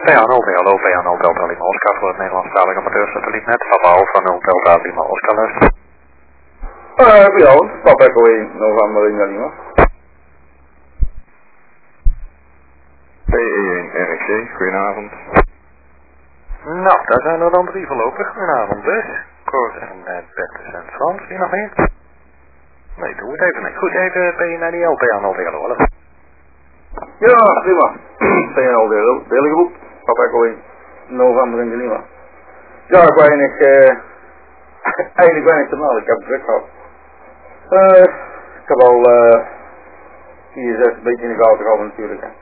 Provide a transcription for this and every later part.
hallo, PA0 Delta Lima Oscar voor het Nederlandstalige amateursatellietnet. Papa van 0 Delta Lima Oscar luister. Ja, Papa Echo 1 November India Lima. PE1 RXC, goedenavond. Nou, daar zijn er dan 3 voorlopig. Goedenavond dus. Kort en Bertus en Frans. Wie nog meer? Nee, doe het even niet. Goed, even PE naar die LPA0 hallo. Ja, prima. PNL delen groep. Papa Echo 1 November India Lima. Ja, ik weinig, eigenlijk weinig te melden. Ik heb het druk gehad. Ik heb al ISS een beetje in de gaten gehouden natuurlijk. Hè.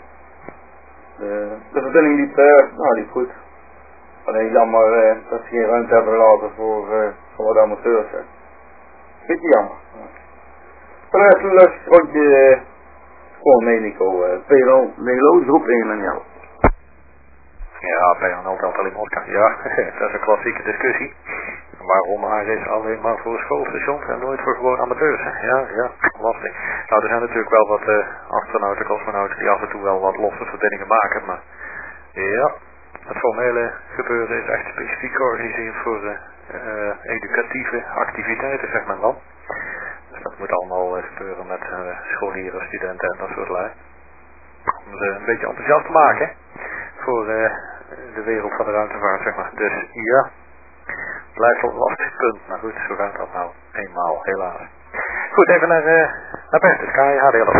De verbinding liep goed. Alleen jammer dat ze geen ruimte hebben gelaten voor wat amateurs. Hè. Beetje jammer. Voor de rest lust rondje gewoon mee Nico. PNL Nederland groep 1 en jou. Ja, PA0 Delta Lima Oscar. Ja, dat is een klassieke discussie. Waarom is alleen maar voor schoolstations en nooit voor gewoon amateurs? Hè? Ja, lastig. Nou, er zijn natuurlijk wel wat astronauten, cosmonauten die af en toe wel wat losse verbindingen maken, maar ja, het formele gebeuren is echt specifiek georganiseerd voor educatieve activiteiten, zeg maar dan. Dus dat moet allemaal gebeuren met scholieren, studenten en dat soort lui. Om ze een beetje enthousiast te maken voor de wereld van de ruimtevaart, zeg maar. Dus ja, blijft wel een lastig punt, maar goed, zo gaat dat nou eenmaal, helaas. Goed, even naar Bertus, KHDLO.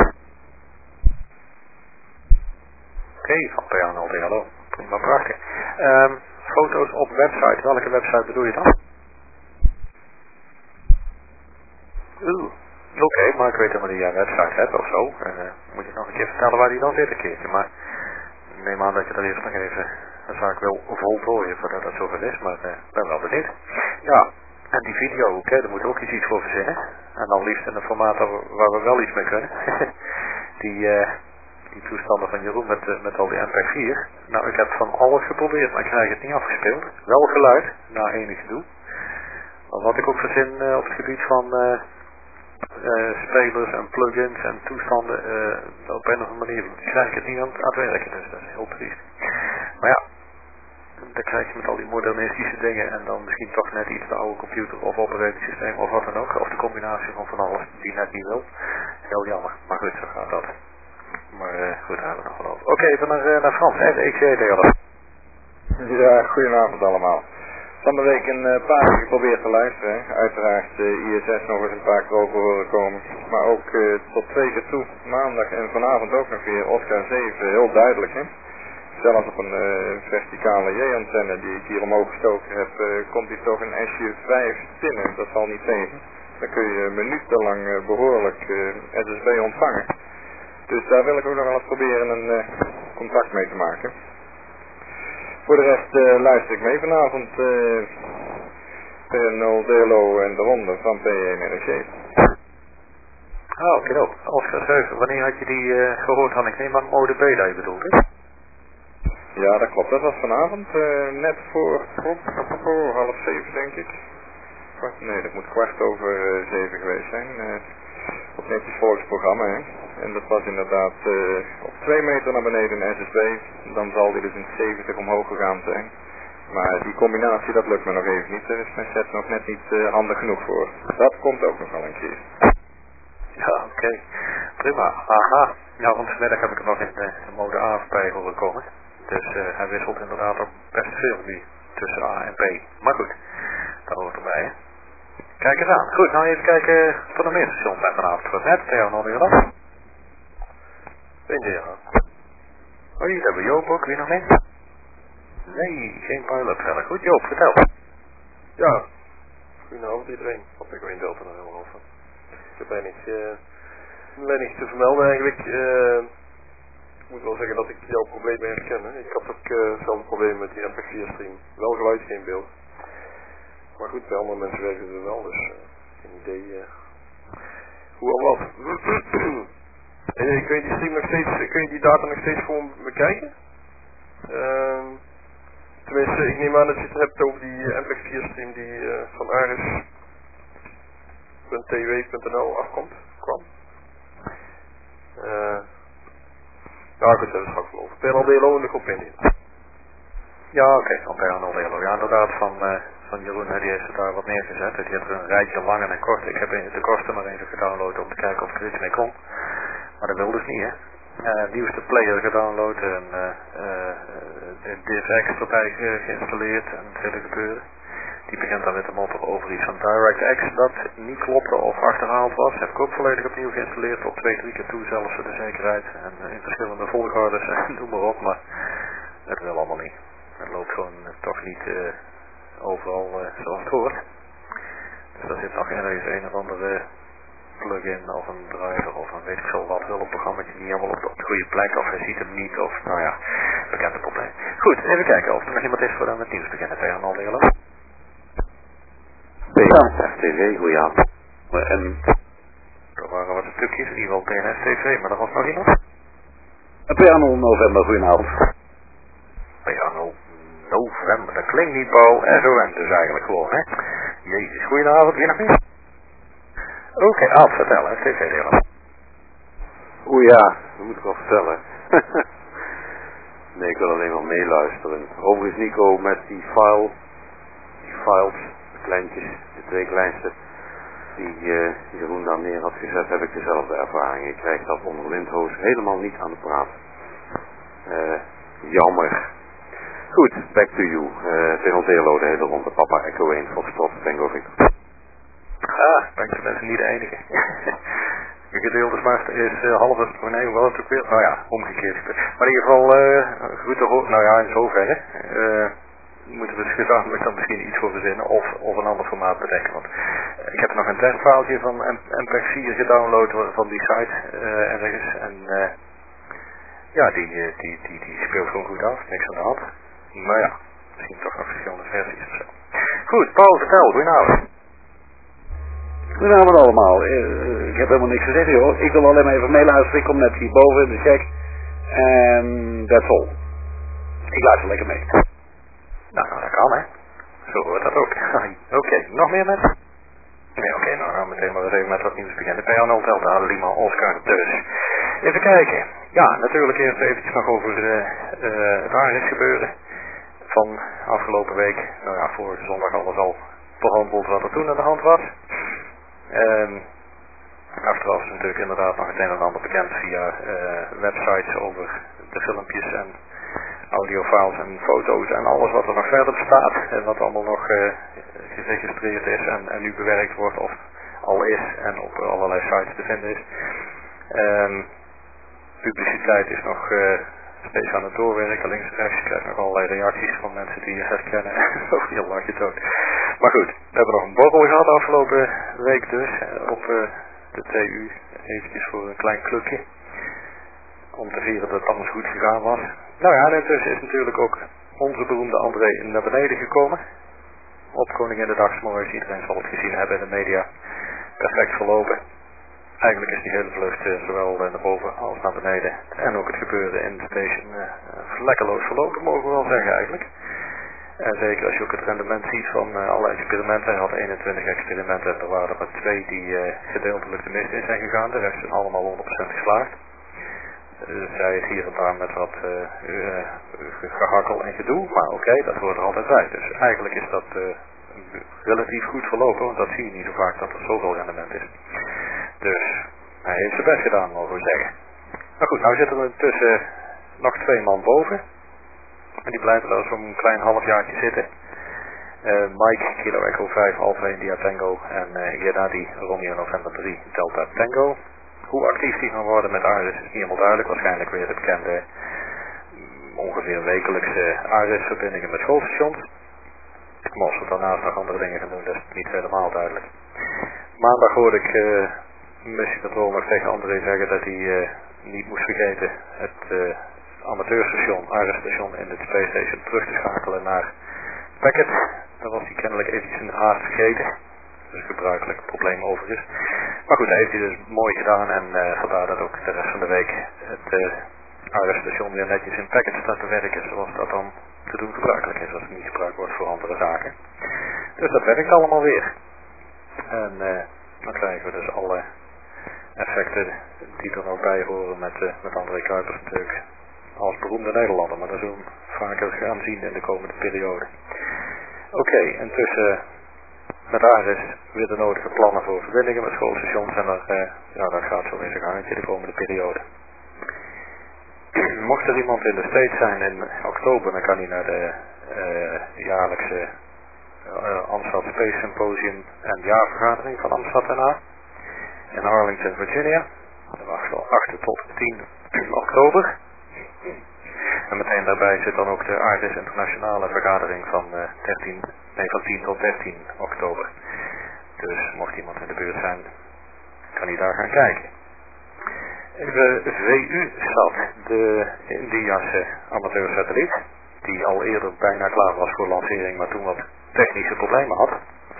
Oké, van PA0 prima, prachtig. Foto's op website, welke website bedoel je dan? Oké, maar ik weet helemaal niet jij een website hebt of zo. Moet je nog een keer vertellen waar die dan zit een keertje, maar ik neem aan dat je dat eerst nog even een zaak wil voltooien voordat dat zover is, maar ben wel benieuwd. Ja, en die video ook, daar moet ook iets voor verzinnen. En dan liefst in een formaat waar we wel iets mee kunnen. die toestanden van Jeroen met al die MPEG-4. Nou, ik heb van alles geprobeerd, maar ik krijg het niet afgespeeld. Wel geluid, na enig gedoe. Maar wat ik ook verzin op het gebied van spelers en plugins en toestanden, op een of andere manier krijg ik het niet aan het werken, dus dat is heel triest. Maar ja, dan krijg je met al die modernistische dingen en dan misschien toch net iets de oude computer of operatiesysteem of wat dan ook, of de combinatie van alles die net niet wil. Heel jammer, maar goed, zo gaat dat. Maar goed, daar hebben we nog wel over. Oké, even naar Frans, XCD. Ja, goedenavond allemaal. Van de week een paar keer geprobeerd te luisteren. Uiteraard ISS nog eens een paar keer over horen komen. Maar ook tot 2 keer toe. Maandag en vanavond ook nog weer Oscar 7. Heel duidelijk, hè. Zelfs op een verticale J-antenne die ik hier omhoog gestoken heb, komt hier toch een SU5 binnen. Dat valt niet tegen. Dan kun je minutenlang behoorlijk SSB ontvangen. Dus daar wil ik ook nog wel eens proberen een contact mee te maken. Voor de rest luister ik mee vanavond P0 DLO en de ronde van P1 RC. Oké, Oscar 7. Wanneer had je die gehoord dan? Ik neem aan mode B dat je bedoelt, hè? Ja, dat klopt. Dat was vanavond net voor 6:30 denk ik. Nee, dat moet 7:15 geweest zijn. Op netjes volksprogramma, hè. En dat was inderdaad op 2 meter naar beneden een SSB. Dan zal die dus in 70 omhoog gegaan zijn. Maar die combinatie, dat lukt me nog even niet. Daar is mijn set nog net niet handig genoeg voor. Dat komt ook nog wel een keer. Ja, oké. Prima. Aha. Ja, want vanmiddag heb ik er nog in de mode A bij horen komen. Dus hij wisselt inderdaad ook best veel nu tussen A en B. Maar goed, dat hoort erbij, hè. Kijk eens aan. Goed, nou even kijken voor de meerstation bij vanavond. Voor net, Theo nog weer af. Oh, hier hebben we Joop ook. Wie nog mee? Nee, geen pilot verder. Goed, Joop, vertel. Ja, goedenavond iedereen. Of ik weet Delta nog helemaal over. Ik heb weinig te vermelden eigenlijk. Ik moet wel zeggen dat ik jouw probleem herken. Hè. Ik had ook hetzelfde probleem met die MP4 stream. Wel geluid, geen beeld. Maar goed, bij andere mensen werken ze wel, dus geen idee hoe al wat. Kun je die stream nog steeds, kun je die data nog steeds gewoon bekijken? Tenminste, ik neem aan dat je het hebt over die MPEG-4 stream die van aris.tw.nl kwam. Ja, goed, dat is straks wel over. PNL DLO in de groep in. Ja, oké, van PH0 Delo. Ja, inderdaad, van Jeroen, die heeft het daar wat neergezet. Die heeft er een rijtje lange en korte. Ik heb de korte maar even gedownload om te kijken of ik er iets mee kon. Maar dat wil dus niet, hè. Nieuwste player gedownload en de DivX erbij geïnstalleerd en het hele gebeuren. Die begint dan met de motor over iets van DirectX dat niet klopte of achterhaald was. Heb ik ook volledig opnieuw geïnstalleerd, op 2-3 keer toe zelfs voor de zekerheid. En in verschillende volgordes en noem maar op, maar dat wil allemaal niet. Het loopt gewoon toch niet overal zoals het hoort. Dus daar zit nog ergens een of andere plugin of een driver of een weet ik veel wat hulpprogramma niet helemaal op de goede plek of hij ziet hem niet of nou ja, bekende probleem. Goed, even kijken of er nog iemand is voor dan met nieuws beginnen tegen al die PNS-TV, goeie en er waren wat stukjes, in ieder geval PNS-TV, maar er was nog iemand. PH0 November, goedenavond. PH0 November, dat klinkt niet Paul, SON dus eigenlijk gewoon, hè. Jezus, goedenavond, wie nog meer? Oké, Aad, vertel, hè, TV-delen. Oeh ja, dat moet ik wel vertellen. Nee, ik wil alleen maar meeluisteren. Overigens Nico, met die files, de kleintjes, de 2 kleinste, die Jeroen daar neer had gezet, heb ik dezelfde ervaring. Ik krijg dat onder Windhoos helemaal niet aan de praat. Jammer. Goed, back to you. Veel Delo, de hele ronde. Papa Echo 1, Foxtrot, Tango Victor. Dank je mensen niet de enige. De gedeeldesmaster is halve, nee, wel het ook weer, nou ja, omgekeerd. Maar in ieder geval, goed te horen, nou ja, in zoverre. Moeten we dus gezamenlijk dan misschien iets voor verzinnen of een ander formaat bedenken. Want ik heb nog een testfaaltje van MPEG-4 gedownload van die site ergens. En ja, die speelt gewoon goed af, niks aan de hand. Maar ja, misschien toch nog verschillende versies of zo. Goed, Paul, vertel, goedenavond. Goedenavond allemaal. Ik heb helemaal niks te zeggen joh. Ik wil alleen maar even meeluisteren. Ik kom net hierboven, de check. En that's all. Ik luister lekker mee. Nou, dat kan hè. Zo hoort dat ook. Oké, nog meer mensen? Nee, oké, nou gaan we meteen maar eens even met wat nieuws beginnen. PH0 Delta Lima Oscar dus. Even kijken. Ja, natuurlijk eerst eventjes nog over het ARIS gebeuren. Van afgelopen week. Nou ja, vorige zondag alles al behandeld wat er toen aan de hand was. Achteraf is natuurlijk inderdaad nog het een en ander bekend via websites over de filmpjes en audiofiles en foto's en alles wat er nog verder bestaat en wat allemaal nog geregistreerd is en nu bewerkt wordt of al is en op allerlei sites te vinden is. Publiciteit is nog steeds aan het doorwerken, links en rechts. Je krijgt nog allerlei reacties van mensen die je herkennen. Of heel lach je dood. Maar goed, we hebben nog een borrel gehad afgelopen week dus. Op de TU. Eventjes voor een klein clubje. Om te vieren dat het alles goed gegaan was. Nou ja, en intussen is natuurlijk ook onze beroemde André naar beneden gekomen. Op Koninginnedagsmorgen. Iedereen zal het gezien hebben in de media. Perfect verlopen. Eigenlijk is die hele vlucht zowel naar boven als naar beneden. En ook het gebeuren in de station vlekkeloos verlopen, mogen we wel zeggen eigenlijk. En zeker als je ook het rendement ziet van alle experimenten. Hij had 21 experimenten en er waren er maar 2 die gedeeltelijk de mist in zijn gegaan. De rest zijn allemaal 100% geslaagd. Zij is hier en daar met wat gehakkel en gedoe, maar oké, dat hoort er altijd bij. Dus eigenlijk is dat relatief goed verlopen, want dat zie je niet zo vaak dat er zoveel rendement is. Dus hij heeft zijn best gedaan, mogen we zeggen. Maar goed, nou zitten er intussen nog 2 man boven. En die blijven daar zo'n klein halfjaartje zitten. Mike, Kilo Echo 5, Alpha India Tango en Gennady, Romeo November 3, Delta Tango. Hoe actief die gaan worden met ARIS is niet helemaal duidelijk. Waarschijnlijk weer de bekende ongeveer wekelijkse ARIS-verbindingen met schoolstations. Maar als we daarnaast nog andere dingen gaan doen, dat is niet helemaal duidelijk. Maandag hoorde ik missiecontrole nog tegen André zeggen dat hij niet moest vergeten het amateurstation, ARIS-station in het Space Station terug te schakelen naar Packet. Daar was hij kennelijk eventjes een haast vergeten. Dus gebruikelijk een probleem over is. Maar goed, dat heeft hij dus mooi gedaan en vandaar dat ook de rest van de week het ARIS-station weer netjes in Packet staat te werken zoals dat dan te doen gebruikelijk is als het niet gebruikt wordt voor andere zaken. Dus dat werkt allemaal weer. En dan krijgen we dus alle effecten die er ook bij horen met André Kuipers natuurlijk als beroemde Nederlander, maar dat zullen we vaker gaan zien in de komende periode. Oké, intussen met ARIS weer de nodige plannen voor verbindingen met schoolstations en dat gaat zo in zijn gangetje de komende periode. Mocht er iemand in de States zijn in oktober, dan kan hij naar de jaarlijkse Amsterdam Space Symposium en jaarvergadering van Amsterdam NA in Arlington, Virginia. Dat was van 8 tot 10 oktober. En meteen daarbij zit dan ook de ARIS internationale vergadering van 10 tot 13 oktober. Dus mocht iemand in de buurt zijn, kan hij daar gaan kijken. De VU-SAT, de Indiase amateursatelliet, die al eerder bijna klaar was voor lancering, maar toen wat technische problemen had.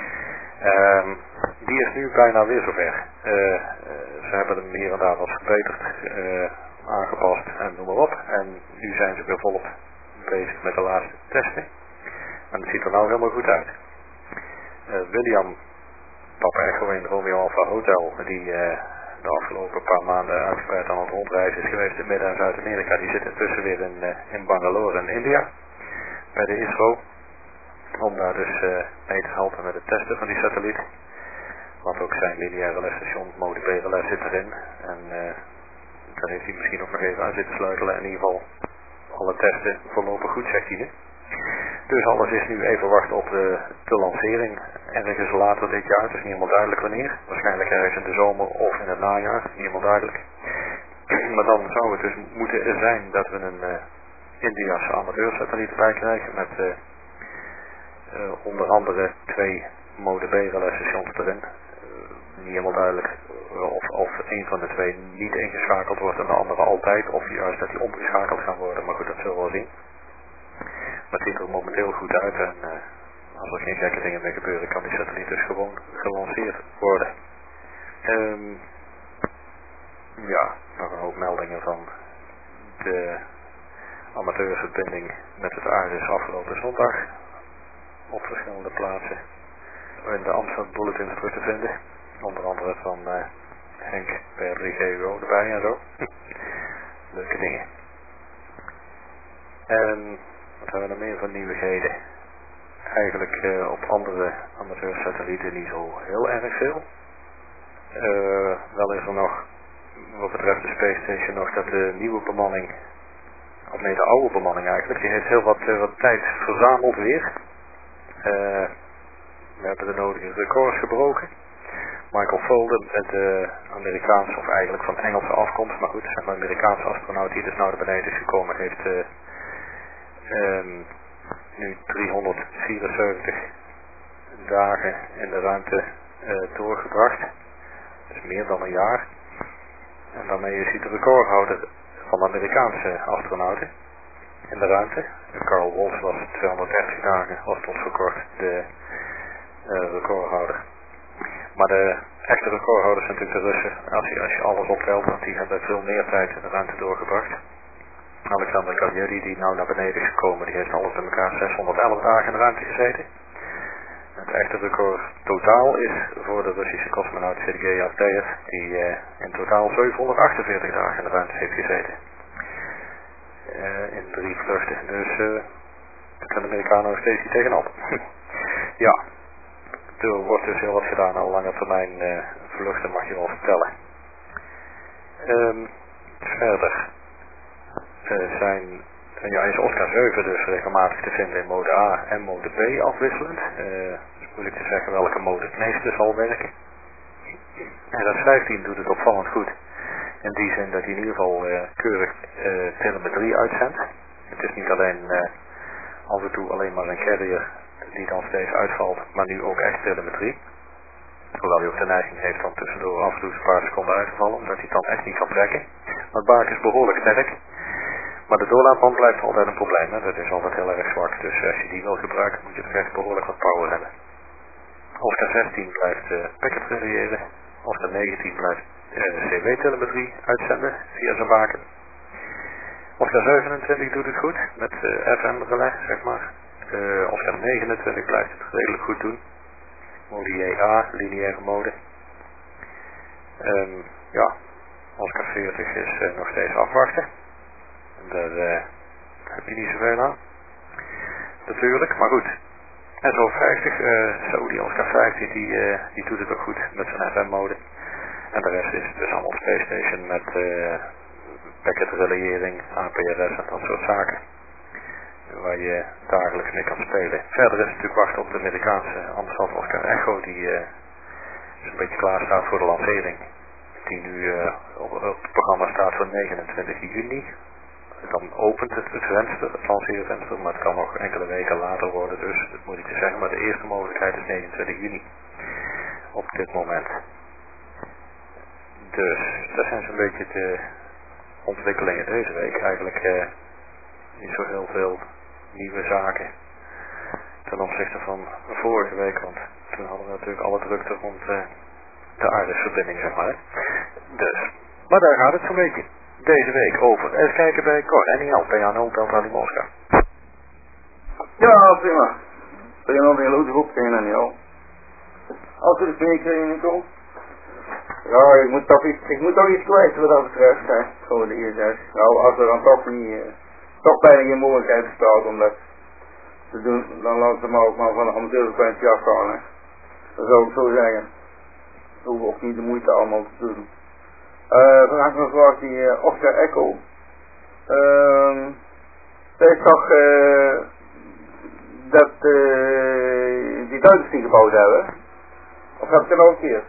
Die is nu bijna weer zover. Ze hebben hem hier en daar wat verbeterd, aangepast en noem maar op. En nu zijn ze weer volop bezig met de laatste testen. En het ziet er nou helemaal goed uit. William, Papa Echo in Romeo Alpha Hotel, die de afgelopen paar maanden uitgebreid aan het rondreizen is geweest in Midden- en Zuid-Amerika, die zit intussen weer in Bangalore in India, bij de ISRO. Om daar dus mee te helpen met het testen van die satelliet. Want ook zijn lineaire lesstation, mode B-relais zit erin. En daar heeft hij misschien nog even aan zitten sleutelen. In ieder geval alle testen verlopen goed, zegt hij. Dus alles is nu even wachten op de lancering. Ergens later dit jaar, het is niet helemaal duidelijk wanneer. Waarschijnlijk ergens in de zomer of in het najaar, niet helemaal duidelijk. Maar dan zou het dus moeten zijn dat we een Indiase amateursatelliet erbij krijgen met onder andere 2 mode B-relais stations erin. Niet helemaal duidelijk of een van de 2 niet ingeschakeld wordt en de andere altijd, of juist dat die omgeschakeld gaan worden, maar goed, dat zullen we wel zien. Maar het ziet er momenteel goed uit en als er geen gekke dingen mee gebeuren, kan die satelliet dus gewoon gelanceerd worden. Nog een hoop meldingen van de amateursverbinding met het ARIS afgelopen zondag. Op verschillende plaatsen in de Amsterdam Bulletin terug te vinden. Onder andere van Henk bij 3GUO erbij en zo. Leuke dingen. En wat hebben we nog meer van nieuwigheden? Eigenlijk op andere amateursatellieten niet zo heel erg veel. Wel is er nog, wat betreft de Space Station, nog dat de nieuwe bemanning, of nee, de oude bemanning eigenlijk, die heeft heel wat tijd verzameld weer. We hebben de nodige records gebroken. Michael Folden, de Amerikaanse, of eigenlijk van Engelse afkomst, maar goed, zeg maar Amerikaanse astronaut die dus naar beneden is gekomen, heeft nu 374 dagen in de ruimte doorgebracht. Dus meer dan een jaar. En daarmee is hij de recordhouder van de Amerikaanse astronauten in de ruimte. Carl Wolf was 230 dagen, was tot voor kort de recordhouder. Maar de echte recordhouders zijn natuurlijk de Russen, als je alles optelt, want die hebben veel meer tijd in de ruimte doorgebracht. Alexander Gagliardi, die nou naar beneden is gekomen, die heeft alles bij elkaar 611 dagen in de ruimte gezeten. Het echte record totaal is voor de Russische cosmonaut Sergei Avdeyev, die in totaal 748 dagen in de ruimte heeft gezeten. In 3 vluchten. Dus daar kan de Amerikanen nog steeds niet tegenop. Ja, er wordt dus heel wat gedaan aan lange termijn vluchten, mag je wel vertellen. Verder is Oscar 7 dus regelmatig te vinden in mode A en mode B afwisselend. Het is moeilijk te zeggen welke mode het meeste zal werken. En dat 15 doet het opvallend goed. In die zin dat hij in ieder geval keurig telemetrie uitzendt. Het is niet alleen af en toe alleen maar een carrier die dan steeds uitvalt, maar nu ook echt telemetrie. Hoewel hij ook de neiging heeft om tussendoor af en toe een paar seconden uit te vallen, omdat hij het dan echt niet kan trekken. Maar het baak is behoorlijk sterk. Maar de doorlaatband blijft altijd een probleem, hè? Dat is altijd heel erg zwak. Dus als je die wil gebruiken, moet je er echt behoorlijk wat power hebben. Oscar 16 blijft packet variëren. Oscar 19 blijft CW-telemetrie uitzenden via zijn baken. Oscar 27 doet het goed, met FM-relais, zeg maar. Oscar 29 blijft het redelijk goed doen. Mode JA, lineaire mode. Oscar 40 is nog steeds afwachten. Daar heb je niet zoveel aan. Natuurlijk, maar goed. En zo 50, zo die Oscar 50, die doet het ook goed met zijn FM-mode. En de rest is dus allemaal Space Station met packet reliëring, APRS en dat soort zaken. Waar je dagelijks mee kan spelen. Verder is het natuurlijk wachten op de Amerikaanse Amstrad Oscar Echo die een beetje klaar staat voor de lancering. Die nu op het programma staat voor 29 juni. Dan opent het venster, het lanceervenster, maar het kan nog enkele weken later worden, dus dat moet ik je zeggen. Maar de eerste mogelijkheid is 29 juni. Op dit moment. Dus, dat zijn zo'n beetje de ontwikkelingen deze week. Eigenlijk niet zo heel veel nieuwe zaken ten opzichte van vorige week, want toen hadden we natuurlijk alle drukte rond de aardesverbinding, zeg maar. Dus, maar daar gaat het zo'n beetje deze week over. Even kijken bij Cor, NL, PA0, Delta Limoska. Ja, prima. PA0 de hele groep, NL. Als er de meekringen komt. Ja, ik moet toch iets kwijt wat dat betreft, hè. Gewoon de ISS. Nou, als er dan toch niet, toch bijna geen mogelijkheid bestaat om dat te doen, dan laten ze maar ook maar van de amateurfrequentie afgaan, hè. Dat zou ik zo zeggen. Dat hoeven ook niet de moeite allemaal te doen. Vandaag nog was die Oscar Echo. Zij zag dat die Duitsers die gebouwd hebben. Of heb ik het nou verkeerd?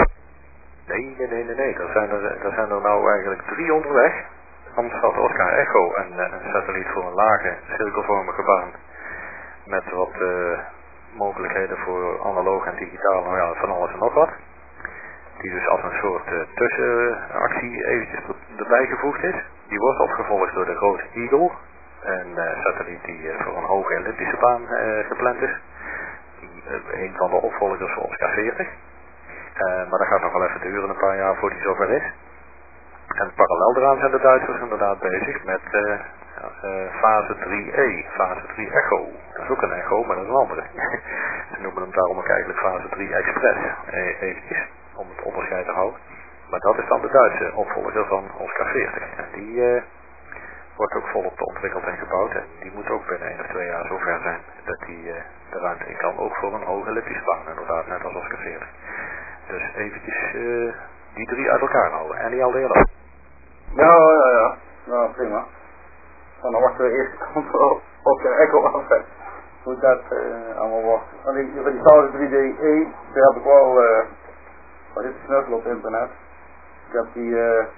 Nee. Er zijn er nou eigenlijk 3 onderweg. Amstrad Oscar Echo en een satelliet voor een lage cirkelvormige baan. Met wat mogelijkheden voor analoog en digitaal, nou ja, van alles en nog wat. Die dus als een soort tussenactie eventjes erbij gevoegd is. Die wordt opgevolgd door de Grote Eagle. Een satelliet die voor een hoge elliptische baan gepland is. Een van de opvolgers van Oscar 40. Maar dat gaat nog wel even duren, een paar jaar voor die zover is. En parallel eraan zijn de Duitsers inderdaad bezig met fase 3E, fase 3 Echo. Dat is ook een Echo, maar dat is een andere. Ze noemen hem daarom ook eigenlijk fase 3 Express, eventjes, om het onderscheid te houden. Maar dat is dan de Duitse opvolger van Oscar 40. En die wordt ook volop ontwikkeld en gebouwd. En die moet ook binnen 1 of 2 jaar zover zijn dat die de ruimte in kan. Ook voor een hoge elliptische baan, inderdaad, net als Oscar 40. Dus eventjes die 3 uit elkaar houden. En die al de hele. Ja. Nou, prima. Dan wachten we eerst op de Echo af. Hoe dat allemaal wordt. Want die fase 3DE, daar heb ik wel wat is snuffel op internet. Ik heb die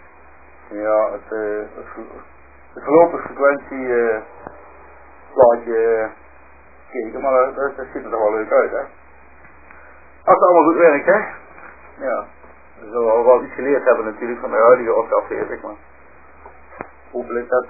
het voorlopig frequentie plaatje gekeken, maar dat ziet er toch wel leuk uit, hè. Als het allemaal goed werkt, hè. Ja. We zullen al wel iets geleerd hebben natuurlijk van de huidige Oscar 40, maar hopelijk dat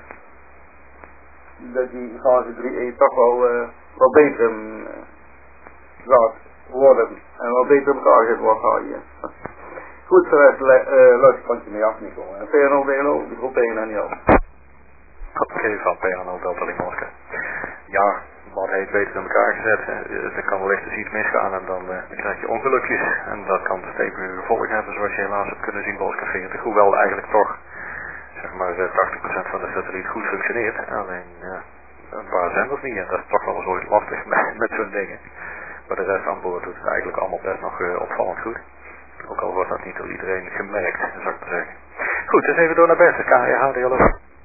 die fase 3E toch wel beter gaat worden en wel beter op elkaar gezet wordt hier. Goed, voor de rest luisterpuntje mee af, Nico. PNO, DNO, die groep PNO. Oké, van PNO Delta Limoska. Ja, wat heet beter in elkaar gezet. Er kan wellicht eens iets misgaan en dan krijg je ongelukjes. En dat kan stevige gevolgen hebben, zoals je helaas hebt kunnen zien bij Oscar 40. Hoewel eigenlijk toch, zeg maar, 80% van de satelliet goed functioneert. Alleen een paar zenders niet en dat is toch wel eens ooit lastig met zo'n dingen. Maar de rest aan boord doet het eigenlijk allemaal best nog opvallend goed. Ook al wordt dat niet door iedereen gemerkt, zou ik maar zeggen. Goed, dus even door naar Bert, KHDLO.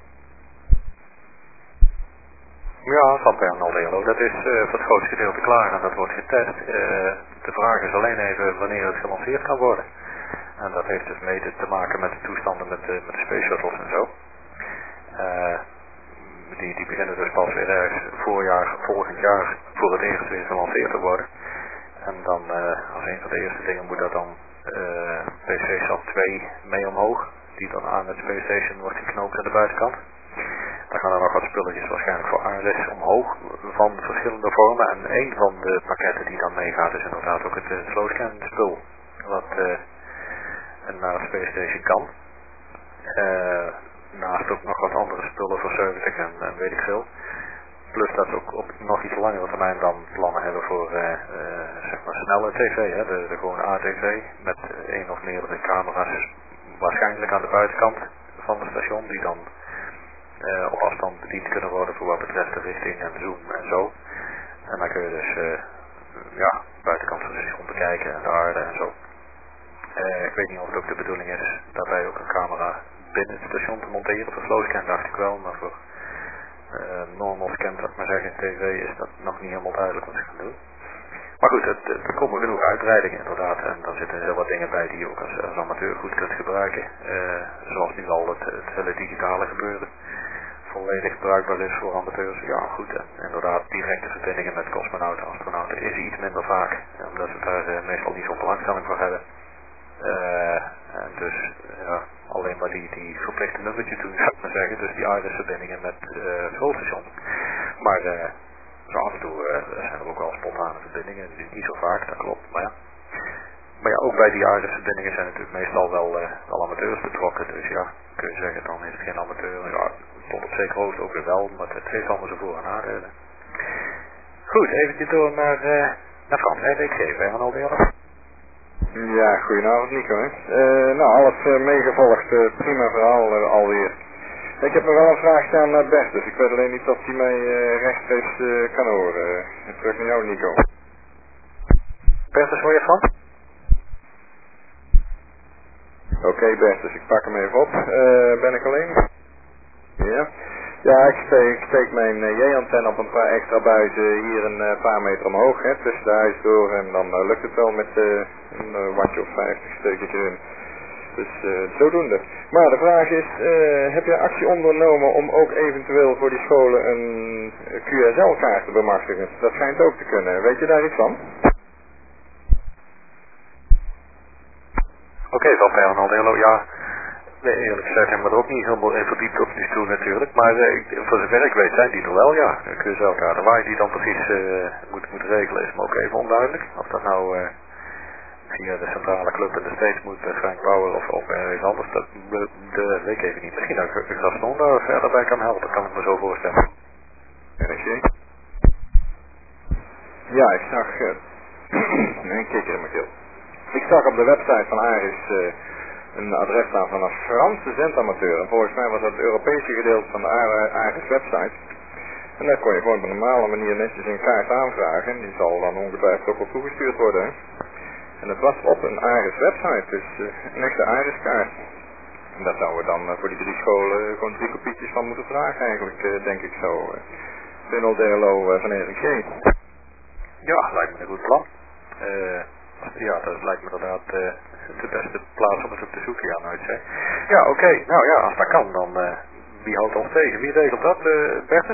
Ja, van PNL-DLO. Dat is voor het grootste gedeelte klaar en dat wordt getest. De vraag is alleen even wanneer het gelanceerd kan worden. En dat heeft dus mede te maken met de toestanden met de Space Shuttles en zo. Die beginnen dus pas weer ergens volgend jaar voor het eerst weer gelanceerd te worden. En dan als een van de eerste dingen moet dat dan PC-SAT 2 mee omhoog. Die dan aan het Space Station wordt geknoopt aan de buitenkant. Dan gaan er nog wat spulletjes waarschijnlijk voor ARS omhoog van verschillende vormen. En een van de pakketten die dan meegaat is inderdaad ook het slowscan spul. Wat naar het Space Station kan. Naast ook nog wat andere spullen voor 70 en weet ik veel. Plus dat ze ook op nog iets langere termijn dan plannen hebben voor zeg maar snelle tv, hè, de gewone ATV met 1 of meerdere camera's waarschijnlijk aan de buitenkant van het station die dan op afstand bediend kunnen worden voor wat betreft de richting en zoom en zo. En dan kun je dus buitenkant van het station bekijken en de aarde en zo. Ik weet niet of het ook de bedoeling is daarbij ook een camera binnen het station te monteren. Voor flowscan dacht ik wel, maar voor normal scan, zou ik maar zeggen, tv is dat nog niet helemaal duidelijk wat ze gaan doen. Maar goed, er komen genoeg uitbreidingen inderdaad en daar zitten heel wat dingen bij die je ook als amateur goed kunt gebruiken. Zoals nu al het hele digitale gebeuren volledig bruikbaar is voor amateurs. Ja goed, en inderdaad directe verbindingen met cosmonauten en astronauten is iets minder vaak, omdat ze daar meestal niet zo'n belangstelling voor hebben. En dus ja, alleen maar die verplichte nummertje doen, zou ik maar zeggen, dus die IRIS-verbindingen met schoolstations. Maar zo af en toe zijn er ook wel spontane verbindingen, niet zo vaak, dat klopt, maar ja. Maar ja, ook bij die IRIS-verbindingen zijn natuurlijk meestal wel amateurs betrokken, dus ja, kun je zeggen, dan is het geen amateur. Ja, tot op zekere hoogte ook weer wel, maar het heeft allemaal zijn voor- en nadelen. Goed, eventjes door naar Frans, RDC, wij gaan alweer. Ja, goedenavond Nico. Nou, alles meegevolgd, prima verhaal alweer. Ik heb nog wel een vraag aan Bert, dus ik weet alleen niet of hij mij rechtstreeks kan horen. Terug naar jou Nico. Bertus, hoor je van? Oké Bertus, ik pak hem even op. Ben ik alleen? Ja. Ja, ik steek mijn J-antenne op een paar extra buizen hier een paar meter omhoog, hè, tussen de huis door en dan lukt het wel met een wattje of 50 steek ik erin. Dus zodoende. Maar de vraag is, heb je actie ondernomen om ook eventueel voor die scholen een QSL-kaart te bemachtigen? Dat schijnt ook te kunnen. Weet je daar iets van? Oké, van Fernando, ja. Nee, eerlijk gezegd hebben we er ook niet helemaal in verdiept op die toe natuurlijk, maar voor zover ik weet zijn die er wel, ja. QSL-kaarten, waar je die dan precies moet regelen is me ook even onduidelijk. Of dat nou via de centrale club in de States moet, Frank Bauer of ergens anders, dat weet ik even niet. Misschien dat ik Gaston daar verder bij kan helpen, kan ik me zo voorstellen. RG? Ja, ik zag... een kikker in mijn keel. Ik zag op de website van Aris een adres staan van een Franse zendamateur. En volgens mij was dat het Europese gedeelte van de Aris website. En daar kon je gewoon op een normale manier netjes een kaart aanvragen. En die zal dan ongetwijfeld ook wel toegestuurd worden. Hè? En het was op een Aris website, dus een echte Aris kaart. En daar zouden we dan voor die 3 scholen gewoon 3 kopietjes van moeten vragen eigenlijk, denk ik zo. Tunnel DLO van RG. Ja, lijkt me een goed plan. Ja, dat lijkt me inderdaad de beste plaats om het op te zoeken, ja, nooit zeg. Ja, oké. Nou ja, als dat kan, dan wie houdt ons tegen? Wie regelt dat, Bertus?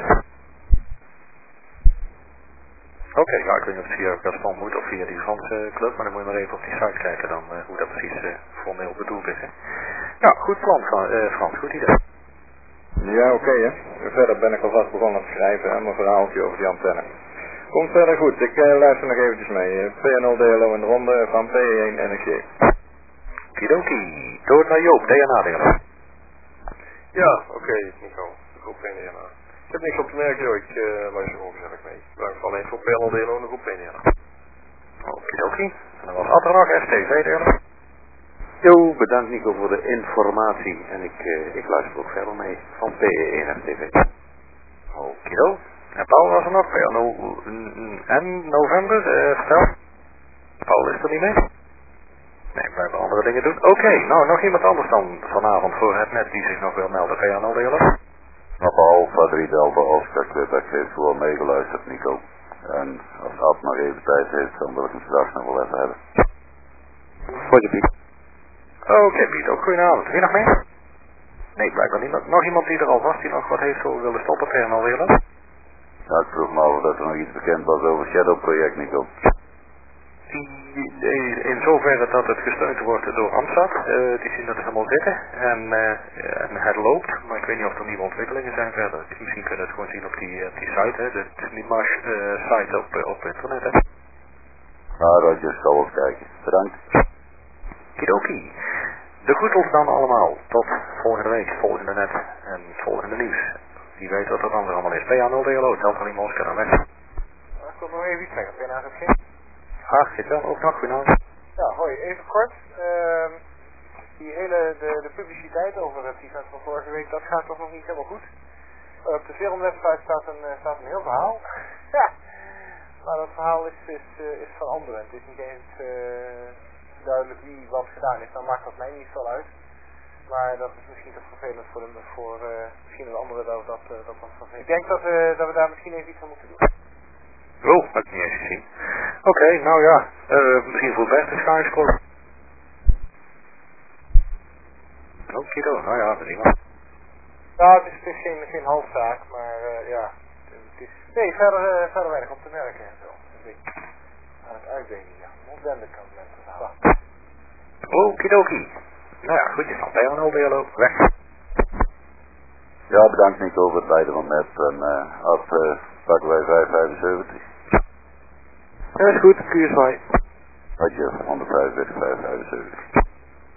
Oké, ja, ik weet niet of het via Gaston moet of via die Franse club, maar dan moet je maar even op die site kijken dan hoe dat precies formeel bedoeld is. Hè. Ja, goed plan Frans, goed idee. Ja, oké, hè. Verder ben ik alvast begonnen te schrijven, hè, mijn verhaaltje over die antenne. Komt verder goed, ik luister nog eventjes mee. PNL DLO in de ronde van P1 NRG. Kidoki, door naar Joop, DNA-delen. Ja, oké, Nico. Groep 1 DNA. Ik heb niks op te merken, joh. Ik luister gewoon gezellig mee. Ik blijf alleen voor PNL DLO en de groep 1 DNA. Okidoki. En dan was Atta nog STV-delen. Jo, bedankt Nico voor de informatie. En ik luister ook verder mee van PE1 FTV. Okido. En Paul was er nog, en november, vertel. Paul is er niet mee? Nee, ik blijf andere dingen doen. Oké, nou nog iemand anders dan vanavond voor het net die zich nog wil melden. Ga je aan al delen? Papa Alpha 3 Delta Oscar Quebec heeft gewoon meegeluisterd, Nico. En als Ad nog even tijd heeft, dan wil ik hem straks nog wel even hebben. Voor je Piet. Oké Piet, ook goedenavond. Wie nog mee? Nee, blijkbaar niemand. Nog iemand die er al was, die nog wat heeft voor wilde stoppen tegen al delen? Ja, ik vroeg me af dat er nog iets bekend was over Shadow Project, Nico. In zoverre dat het gesteund wordt door Amstad, die zien dat helemaal zitten en het loopt, maar ik weet niet of er nieuwe ontwikkelingen zijn verder. Misschien kunnen we het gewoon zien op die site, hè, de Snimash site op internet. Hè. Ja, Roger, zal eens kijken. Bedankt. Kidoki. De groetels dan allemaal. Tot volgende week, volgende net en volgende nieuws. Wie weet wat er dan allemaal is. PA0DLO, Delta Lima Oscar en weg. Ik wil nog even iets zeggen. Ben je naar het geen? Graag, zit wel ook nog, goedenavond. Ja, hoi, even kort. Die hele, de publiciteit over het event van vorige week, dat gaat toch nog niet helemaal goed. op de filmwebsite staat een heel verhaal. Ja. Maar dat verhaal is veranderend. Het is niet eens duidelijk wie wat gedaan heeft. Dan maakt dat mij niet veel uit. Maar dat is misschien toch vervelend voor misschien een andere dat vervelend. Ik denk dat we daar misschien even iets aan moeten doen. Oh, heb ik niet eens gezien. Oké, nou ja. Misschien voor Bert een schaarsport. Oké, nou ja, we zien wel. Nou, het is geen hoofdzaak, maar ja. Het is, nee, verder weinig op te merken en zo. Een beetje aan het uitdelen, ja. Moderne kant mensen. Okidoki. Nou ja, goed, je staat bij een alweer weg. Ja, bedankt Nico voor het leiden van net. En af pakken wij 575. Ja, is goed, QSY. Had je 145, 575.